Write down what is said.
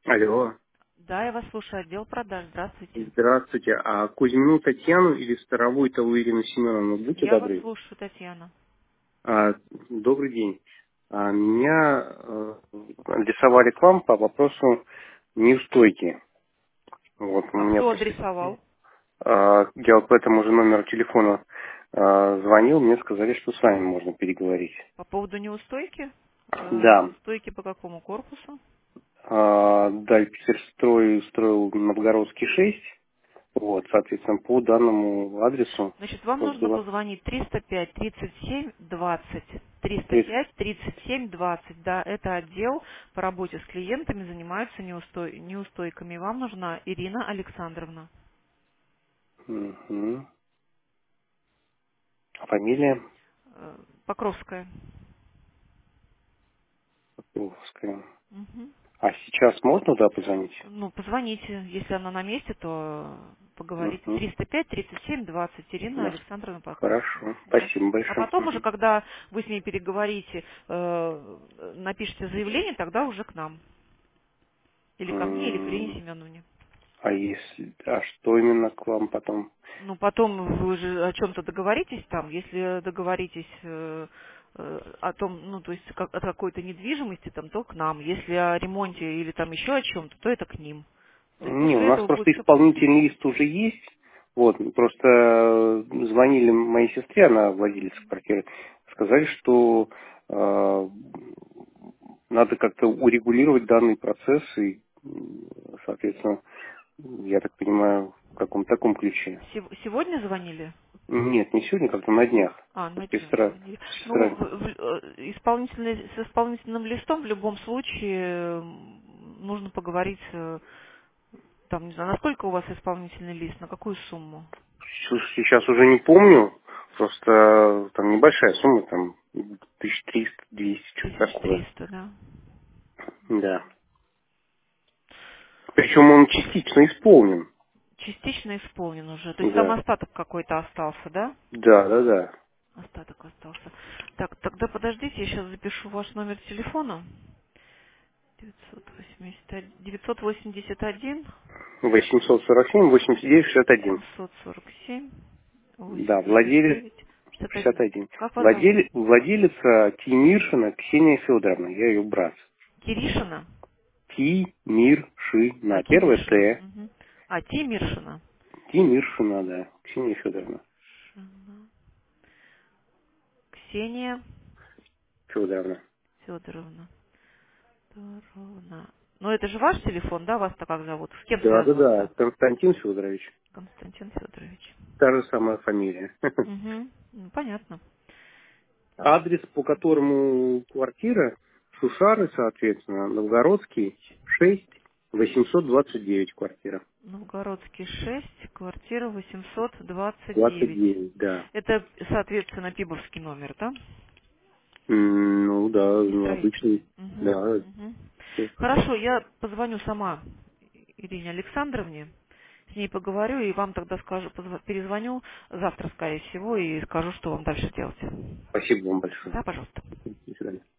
Алло, Да, я вас слушаю. Отдел продаж. Здравствуйте. здравствуйте. А Кузьмину Татьяну или Старовойтову Ирину Семеновну, будьте Я вас добры. слушаю, Татьяна. Добрый день. Меня адресовали к вам по вопросу неустойки. Вот, у А меня кто просто... адресовал? Я вот по этому же номеру телефона звонил, мне сказали, что с вами можно переговорить. По поводу неустойки? Да. Неустойки по какому корпусу? Дальпетерстрой строил Новгородский 6. Вот, соответственно, по данному адресу Значит, вам вот нужно было позвонить 305 37 20. 30. 305 37 20. Да, это отдел по работе с клиентами, занимаются неустойками. Вам нужна Ирина Александровна. Мгм. А фамилия Покровская. Покровская. Мгм. А сейчас можно туда позвонить? Ну, позвоните, если она на месте, то поговорите. Мгм. 305 37 20. Ирина Да. Александровна Покровская. Хорошо. Да. Спасибо А большое. потом уже, Мгм. когда вы с ней переговорите, напишите заявление, тогда уже к нам. Или ко мне, или к Ирине Семеновне. А что именно к вам потом? Ну, потом вы же о чем-то договоритесь там. Если договоритесь о том, ну, то есть о какой-то недвижимости, там, то к нам. Если о ремонте или там еще о чем-то, то это к ним. То есть Не, у после нас этого будет просто все проще. исполнительный лист уже есть. Вот, просто звонили моей сестре, она владелец квартиры, сказали, что э, надо как-то урегулировать данный процесс и, соответственно, я так понимаю, в каком таком ключе. Сегодня звонили? Нет, не сегодня, как-то на днях. А, на Вот днях сестра, звонили. Ну, сестра. с исполнительным листом в любом случае нужно поговорить, там, не знаю, насколько у вас исполнительный лист, на какую сумму? Сейчас уже не помню, просто там небольшая сумма, там 1300, 200, что-то такое. 1300, да? Да. Причем он частично исполнен. Частично исполнен уже. То есть там Да. остаток какой-то остался, да? Да, да, да. Остаток остался. Так, тогда подождите, я сейчас запишу ваш номер телефона. 981 847, 89, 61. 747 Да, владелец 89 61. 61. Как вас зовут? Владелица Тимиршина Ксения Федоровна, я ее брат. Киришина? А, Тимиршина. Первое Кимиршина. Т. Мгм. А, Тимиршина. Тимиршина, да. Ксения Федоровна. Ксения Федоровна. Федоровна. Федоровна. Ну, это же ваш телефон, да? Вас-то как зовут? С кем Да, да, да. связываться? Константин Федорович. Константин Федорович. Та же самая фамилия. Угу. Ну, понятно. Адрес, по которому квартира, Шушары, соответственно, Новгородский, 6, 829 квартира. Новгородский 6, квартира 829. 29, да. Это, соответственно, Пибовский номер, да? Ну да, И ну строительный. обычный, Угу. да. Угу. Хорошо, я позвоню сама Ирине Александровне, с ней поговорю и вам тогда скажу, перезвоню завтра, скорее всего, и скажу, что вам дальше делать. Спасибо вам большое. Да, пожалуйста. До свидания.